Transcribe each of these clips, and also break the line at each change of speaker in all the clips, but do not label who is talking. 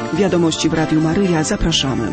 Wiadomości w Radiu Maryja. Zapraszamy.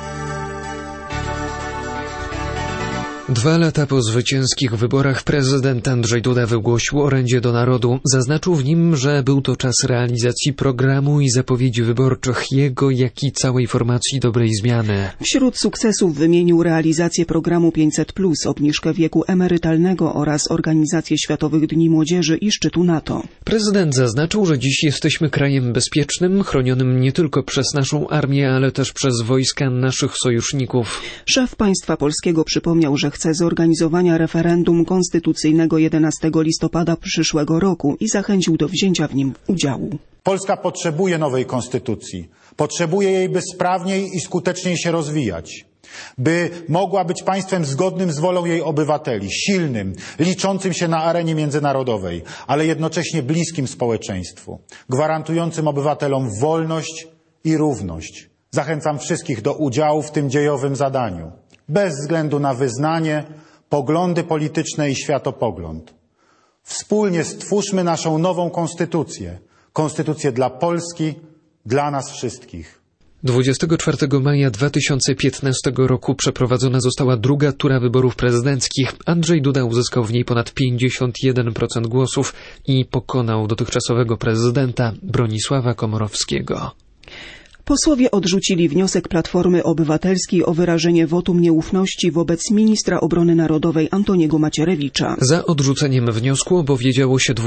2 lata po zwycięskich wyborach prezydent Andrzej Duda wygłosił orędzie do narodu. Zaznaczył w nim, że był to czas realizacji programu i zapowiedzi wyborczych jego, jak i całej formacji Dobrej Zmiany.
Wśród sukcesów wymienił realizację programu 500+, obniżkę wieku emerytalnego oraz organizację Światowych Dni Młodzieży i szczytu NATO.
Prezydent zaznaczył, że dziś jesteśmy krajem bezpiecznym, chronionym nie tylko przez naszą armię, ale też przez wojska naszych sojuszników.
Szef państwa polskiego przypomniał, że chce zorganizowania referendum konstytucyjnego 11 listopada przyszłego roku i zachęcił do wzięcia w nim udziału.
Polska potrzebuje nowej konstytucji. Potrzebuje jej, by sprawniej i skuteczniej się rozwijać. By mogła być państwem zgodnym z wolą jej obywateli, silnym, liczącym się na arenie międzynarodowej, ale jednocześnie bliskim społeczeństwu, gwarantującym obywatelom wolność i równość. Zachęcam wszystkich do udziału w tym dziejowym zadaniu. Bez względu na wyznanie, poglądy polityczne i światopogląd. Wspólnie stwórzmy naszą nową konstytucję. Konstytucję dla Polski, dla nas wszystkich.
24 maja 2015 roku przeprowadzona została druga tura wyborów prezydenckich. Andrzej Duda uzyskał w niej ponad 51% głosów i pokonał dotychczasowego prezydenta Bronisława Komorowskiego.
Posłowie odrzucili wniosek Platformy Obywatelskiej o wyrażenie wotum nieufności wobec ministra obrony narodowej Antoniego Macierewicza.
Za odrzuceniem wniosku opowiedziało się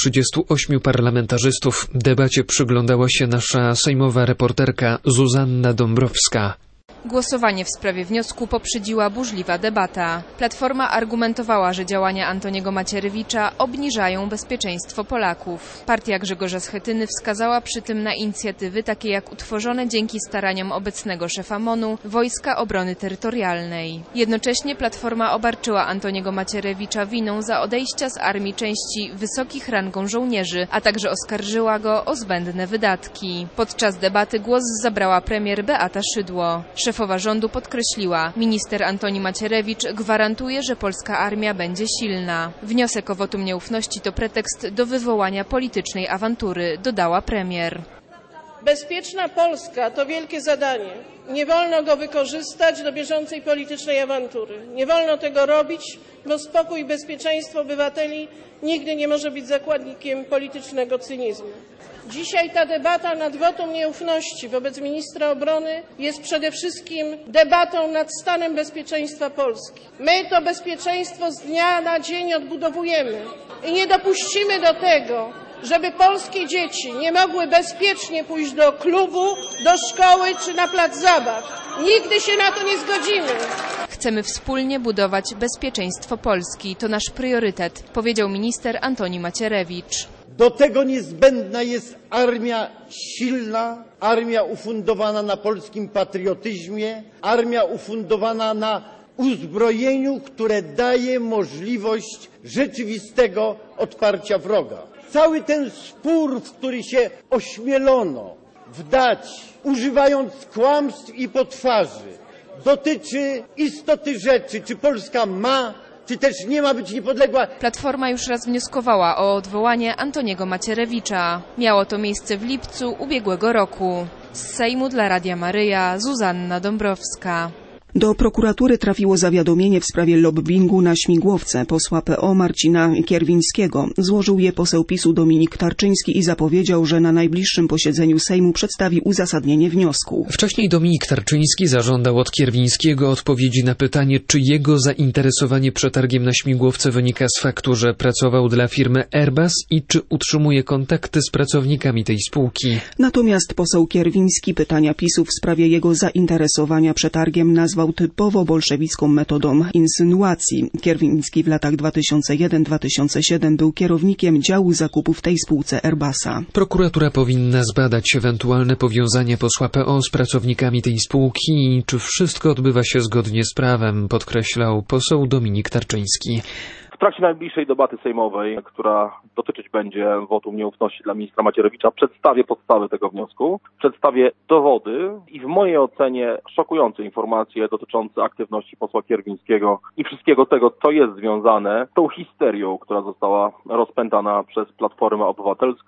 238 parlamentarzystów. Debacie przyglądała się nasza sejmowa reporterka Zuzanna Dąbrowska.
Głosowanie w sprawie wniosku poprzedziła burzliwa debata. Platforma argumentowała, że działania Antoniego Macierewicza obniżają bezpieczeństwo Polaków. Partia Grzegorza Schetyny wskazała przy tym na inicjatywy takie jak utworzone dzięki staraniom obecnego szefa MON-u Wojska Obrony Terytorialnej. Jednocześnie Platforma obarczyła Antoniego Macierewicza winą za odejścia z armii części wysokich rangą żołnierzy, a także oskarżyła go o zbędne wydatki. Podczas debaty głos zabrała premier Beata Szydło. Szefowa rządu podkreśliła, minister Antoni Macierewicz gwarantuje, że polska armia będzie silna. Wniosek o wotum nieufności to pretekst do wywołania politycznej awantury, dodała premier.
Bezpieczna Polska to wielkie zadanie. Nie wolno go wykorzystać do bieżącej politycznej awantury. Nie wolno tego robić, bo spokój i bezpieczeństwo obywateli nigdy nie może być zakładnikiem politycznego cynizmu. Dzisiaj ta debata nad wotum nieufności wobec ministra obrony jest przede wszystkim debatą nad stanem bezpieczeństwa Polski. My to bezpieczeństwo z dnia na dzień odbudowujemy i nie dopuścimy do tego, żeby polskie dzieci nie mogły bezpiecznie pójść do klubu, do szkoły czy na plac zabaw. Nigdy się na to nie zgodzimy.
Chcemy wspólnie budować bezpieczeństwo Polski. To nasz priorytet, powiedział minister Antoni Macierewicz.
Do tego niezbędna jest armia silna, armia ufundowana na polskim patriotyzmie, armia ufundowana na uzbrojeniu, które daje możliwość rzeczywistego odparcia wroga. Cały ten spór, w który się ośmielono wdać, używając kłamstw i potwarzy, dotyczy istoty rzeczy, czy Polska ma, czy też nie ma być niepodległa.
Platforma już raz wnioskowała o odwołanie Antoniego Macierewicza. Miało to miejsce w lipcu ubiegłego roku. Z Sejmu dla Radia Maryja Zuzanna Dąbrowska.
Do prokuratury trafiło zawiadomienie w sprawie lobbingu na śmigłowce posła PO Marcina Kierwińskiego. Złożył je poseł PiS-u Dominik Tarczyński i zapowiedział, że na najbliższym posiedzeniu Sejmu przedstawi uzasadnienie wniosku.
Wcześniej Dominik Tarczyński zażądał od Kierwińskiego odpowiedzi na pytanie, czy jego zainteresowanie przetargiem na śmigłowce wynika z faktu, że pracował dla firmy Airbus i czy utrzymuje kontakty z pracownikami tej spółki.
Natomiast poseł Kierwiński pytania PiS-u w sprawie jego zainteresowania przetargiem nazwał typowo bolszewicką metodą insynuacji. Kierwiński w latach 2001-2007 był kierownikiem działu zakupów tej spółce Airbusa.
Prokuratura powinna zbadać ewentualne powiązania posła PO z pracownikami tej spółki i czy wszystko odbywa się zgodnie z prawem, podkreślał poseł Dominik Tarczyński.
W trakcie najbliższej debaty sejmowej, która dotyczyć będzie wotum nieufności dla ministra Macierewicza, przedstawię podstawy tego wniosku, przedstawię dowody i w mojej ocenie szokujące informacje dotyczące aktywności posła Kierwińskiego i wszystkiego tego, co jest związane z tą histerią, która została rozpętana przez Platformę Obywatelską,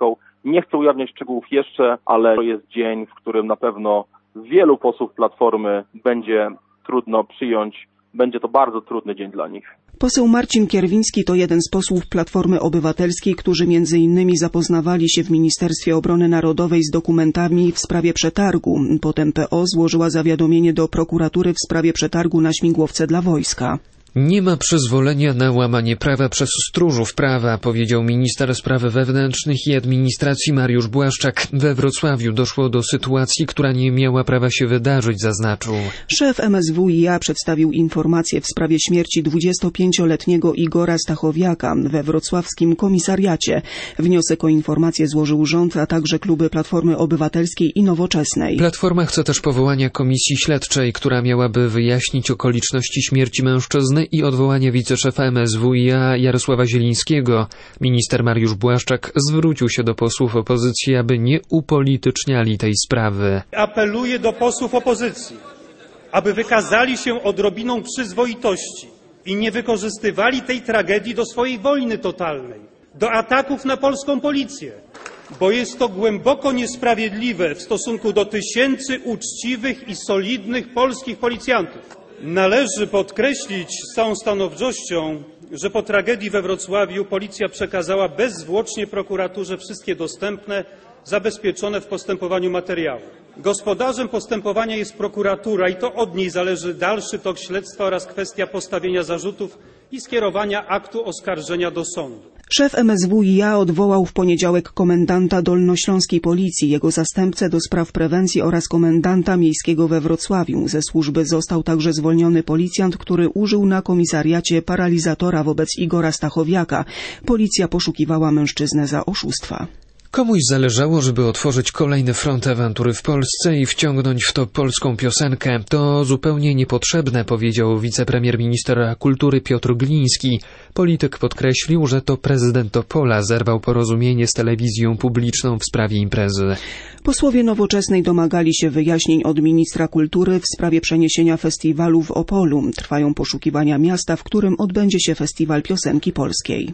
Nie chcę ujawniać szczegółów jeszcze, ale to jest dzień, w którym na pewno wielu posłów Platformy będzie trudno przyjąć. Będzie to bardzo trudny dzień dla nich.
Poseł Marcin Kierwiński to jeden z posłów Platformy Obywatelskiej, którzy między innymi zapoznawali się w Ministerstwie Obrony Narodowej z dokumentami w sprawie przetargu. Potem PO złożyła zawiadomienie do prokuratury w sprawie przetargu na śmigłowce dla wojska.
Nie ma przyzwolenia na łamanie prawa przez stróżów prawa, powiedział minister spraw wewnętrznych i administracji Mariusz Błaszczak. We Wrocławiu doszło do sytuacji, która nie miała prawa się wydarzyć, zaznaczył.
Szef MSWiA przedstawił informację w sprawie śmierci 25-letniego Igora Stachowiaka we wrocławskim komisariacie. Wniosek o informację złożył rząd, a także kluby Platformy Obywatelskiej i Nowoczesnej.
Platforma chce też powołania komisji śledczej, która miałaby wyjaśnić okoliczności śmierci mężczyzny i odwołania wiceszefa MSWiA Jarosława Zielińskiego. Minister Mariusz Błaszczak zwrócił się do posłów opozycji, aby nie upolityczniali tej sprawy.
Apeluję do posłów opozycji, aby wykazali się odrobiną przyzwoitości i nie wykorzystywali tej tragedii do swojej wojny totalnej, do ataków na polską policję, bo jest to głęboko niesprawiedliwe w stosunku do tysięcy uczciwych i solidnych polskich policjantów. Należy podkreślić z całą stanowczością, że po tragedii we Wrocławiu policja przekazała bezzwłocznie prokuraturze wszystkie dostępne, zabezpieczone w postępowaniu materiały. Gospodarzem postępowania jest prokuratura i to od niej zależy dalszy tok śledztwa oraz kwestia postawienia zarzutów i skierowania aktu oskarżenia do sądu.
Szef MSWiA odwołał w poniedziałek komendanta dolnośląskiej policji, jego zastępcę do spraw prewencji oraz komendanta miejskiego we Wrocławiu. Ze służby został także zwolniony policjant, który użył na komisariacie paralizatora wobec Igora Stachowiaka. Policja poszukiwała mężczyznę za oszustwa.
Komuś zależało, żeby otworzyć kolejny front awantury w Polsce i wciągnąć w to polską piosenkę. To zupełnie niepotrzebne, powiedział wicepremier ministra kultury Piotr Gliński. Polityk podkreślił, że to prezydent Opola zerwał porozumienie z telewizją publiczną w sprawie imprezy.
Posłowie Nowoczesnej domagali się wyjaśnień od ministra kultury w sprawie przeniesienia festiwalu w Opolu. Trwają poszukiwania miasta, w którym odbędzie się festiwal piosenki polskiej.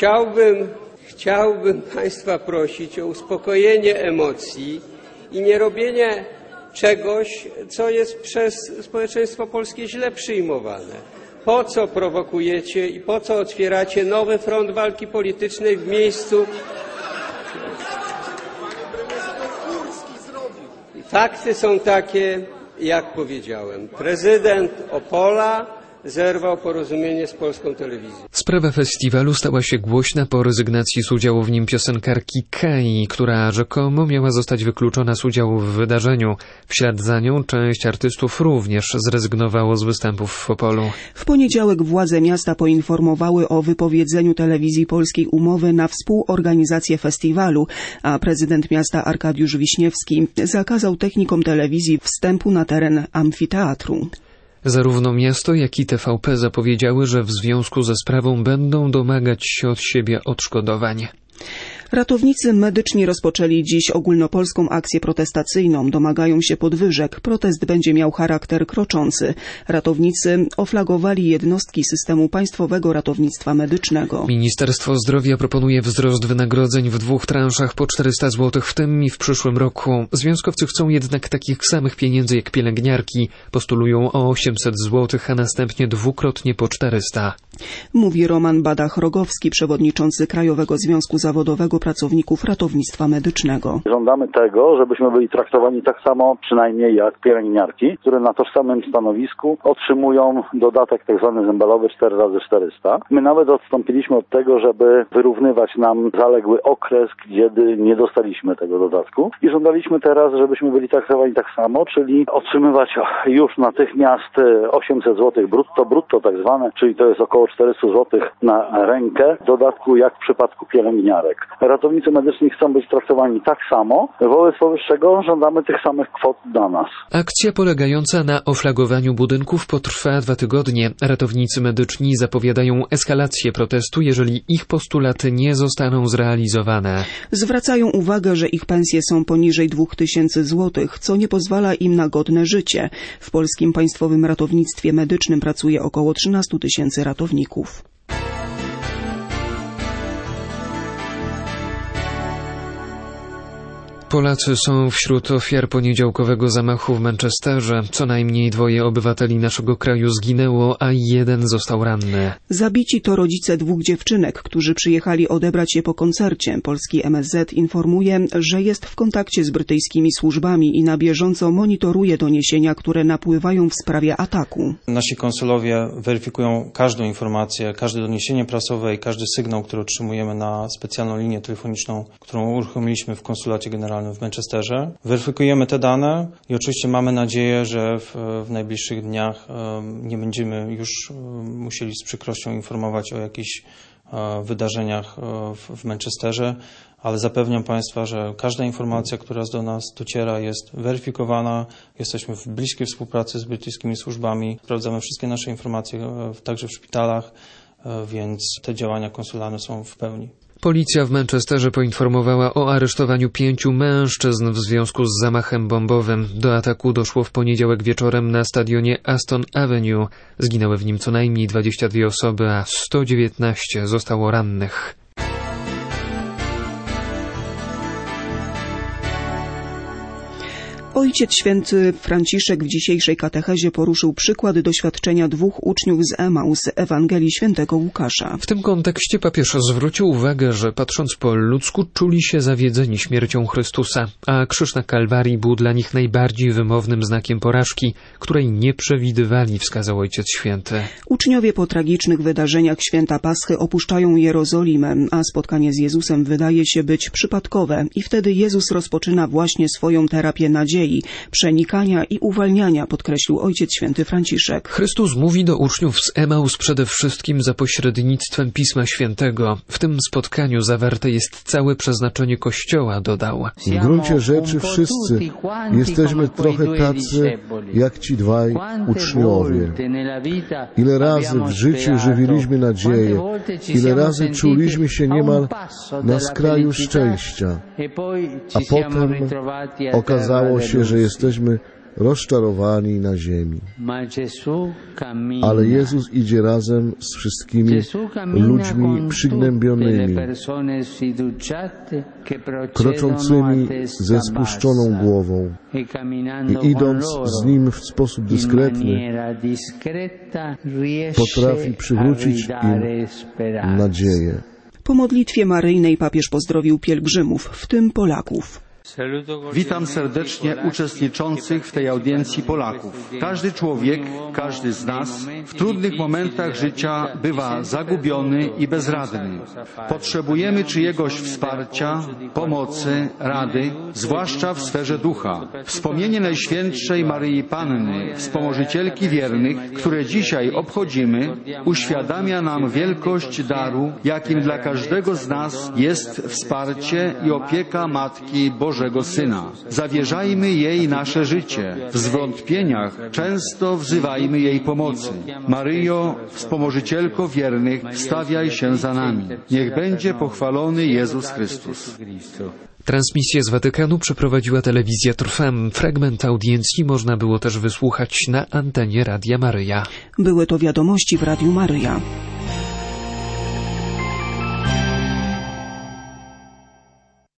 Chciałbym Państwa prosić o uspokojenie emocji i nie robienie czegoś, co jest przez społeczeństwo polskie źle przyjmowane. Po co prowokujecie i po co otwieracie nowy front walki politycznej w miejscu... Fakty są takie, jak powiedziałem. Prezydent Opola zerwał porozumienie z polską telewizją.
Sprawa festiwalu stała się głośna po rezygnacji z udziału w nim piosenkarki Kai, która rzekomo miała zostać wykluczona z udziału w wydarzeniu. W ślad za nią część artystów również zrezygnowało z występów w Opolu.
W poniedziałek władze miasta poinformowały o wypowiedzeniu Telewizji Polskiej umowy na współorganizację festiwalu, a prezydent miasta Arkadiusz Wiśniewski zakazał technikom telewizji wstępu na teren amfiteatru.
Zarówno miasto, jak i TVP zapowiedziały, że w związku ze sprawą będą domagać się od siebie odszkodowań.
Ratownicy medyczni rozpoczęli dziś ogólnopolską akcję protestacyjną. Domagają się podwyżek. Protest będzie miał charakter kroczący. Ratownicy oflagowali jednostki systemu Państwowego Ratownictwa Medycznego.
Ministerstwo Zdrowia proponuje wzrost wynagrodzeń w 2 transzach po 400 zł w tym i w przyszłym roku. Związkowcy chcą jednak takich samych pieniędzy jak pielęgniarki. Postulują o 800 zł, a następnie dwukrotnie po 400.
Mówi Roman Badach-Rogowski, przewodniczący Krajowego Związku Zawodowego Pracowników Ratownictwa Medycznego.
Żądamy tego, żebyśmy byli traktowani tak samo przynajmniej jak pielęgniarki, które na tożsamym stanowisku otrzymują dodatek tzw. zębalowy 4x400. My nawet odstąpiliśmy od tego, żeby wyrównywać nam zaległy okres, kiedy nie dostaliśmy tego dodatku i żądaliśmy teraz, żebyśmy byli traktowani tak samo, czyli otrzymywać już natychmiast 800 zł brutto tak zwane, czyli to jest około 400 zł na rękę dodatku jak w przypadku pielęgniarek. Ratownicy medyczni chcą być traktowani tak samo, wobec powyższego żądamy tych samych kwot dla nas.
Akcja polegająca na oflagowaniu budynków potrwa 2 tygodnie. Ratownicy medyczni zapowiadają eskalację protestu, jeżeli ich postulaty nie zostaną zrealizowane.
Zwracają uwagę, że ich pensje są poniżej 2000 zł, co nie pozwala im na godne życie. W Polskim Państwowym Ratownictwie Medycznym pracuje około 13 000 ratowników.
Polacy są wśród ofiar poniedziałkowego zamachu w Manchesterze. Co najmniej 2 obywateli naszego kraju zginęło, a 1 został ranny.
Zabici to rodzice 2 dziewczynek, którzy przyjechali odebrać je po koncercie. Polski MSZ informuje, że jest w kontakcie z brytyjskimi służbami i na bieżąco monitoruje doniesienia, które napływają w sprawie ataku.
Nasi konsulowie weryfikują każdą informację, każde doniesienie prasowe i każdy sygnał, który otrzymujemy na specjalną linię telefoniczną, którą uruchomiliśmy w Konsulacie Generalnym w Manchesterze. Weryfikujemy te dane i oczywiście mamy nadzieję, że w najbliższych dniach nie będziemy już musieli z przykrością informować o jakichś wydarzeniach w Manchesterze, ale zapewniam Państwa, że każda informacja, która do nas dociera, jest weryfikowana. Jesteśmy w bliskiej współpracy z brytyjskimi służbami. Sprawdzamy wszystkie nasze informacje, także w szpitalach, więc te działania konsularne są w pełni.
Policja w Manchesterze poinformowała o aresztowaniu 5 mężczyzn w związku z zamachem bombowym. Do ataku doszło w poniedziałek wieczorem na stadionie Aston Avenue. Zginęły w nim co najmniej 22 osoby, a 119 zostało rannych.
Ojciec Święty Franciszek w dzisiejszej katechezie poruszył przykład doświadczenia 2 uczniów z Emaus Ewangelii Świętego Łukasza.
W tym kontekście papież zwrócił uwagę, że patrząc po ludzku czuli się zawiedzeni śmiercią Chrystusa, a krzyż na Kalwarii był dla nich najbardziej wymownym znakiem porażki, której nie przewidywali, wskazał Ojciec Święty.
Uczniowie po tragicznych wydarzeniach święta Paschy opuszczają Jerozolimę, a spotkanie z Jezusem wydaje się być przypadkowe i wtedy Jezus rozpoczyna właśnie swoją terapię nadziei, przenikania i uwalniania, podkreślił Ojciec Święty Franciszek.
Chrystus mówi do uczniów z Emaus przede wszystkim za pośrednictwem Pisma Świętego. W tym spotkaniu zawarte jest całe przeznaczenie Kościoła, dodał.
W gruncie rzeczy wszyscy jesteśmy trochę tacy jak ci 2 uczniowie. Ile razy w życiu żywiliśmy nadzieję, ile razy czuliśmy się niemal na skraju szczęścia, a potem okazało się, że jesteśmy rozczarowani na ziemi. Ale Jezus idzie razem z wszystkimi ludźmi przygnębionymi, kroczącymi ze spuszczoną głową i idąc z Nim w sposób dyskretny, potrafi przywrócić im nadzieję.
Po modlitwie maryjnej papież pozdrowił pielgrzymów, w tym Polaków.
Witam serdecznie uczestniczących w tej audiencji Polaków. Każdy człowiek, każdy z nas w trudnych momentach życia bywa zagubiony i bezradny. Potrzebujemy czyjegoś wsparcia, pomocy, rady, zwłaszcza w sferze ducha. Wspomnienie Najświętszej Maryi Panny, wspomożycielki wiernych, które dzisiaj obchodzimy, uświadamia nam wielkość daru, jakim dla każdego z nas jest wsparcie i opieka Matki Bożego Syna. Zawierzajmy jej nasze życie. W zwątpieniach często wzywajmy jej pomocy. Maryjo, wspomożycielko wiernych, wstawiaj się za nami. Niech będzie pochwalony Jezus Chrystus.
Transmisję z Watykanu przeprowadziła telewizja Trwam. Fragment audiencji można było też wysłuchać na antenie Radia Maryja.
Były to wiadomości w Radiu Maryja.